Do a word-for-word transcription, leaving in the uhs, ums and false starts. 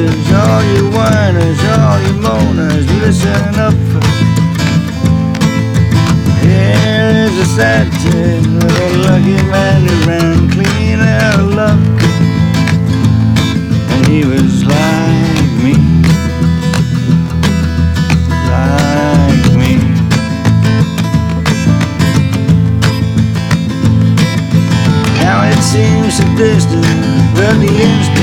sisters, all you whiners, all you moaners, listen up. Here is a sad tale of a lucky man who ran clean out of luck, and he was like me, like me. Now it seems so distant, but the instant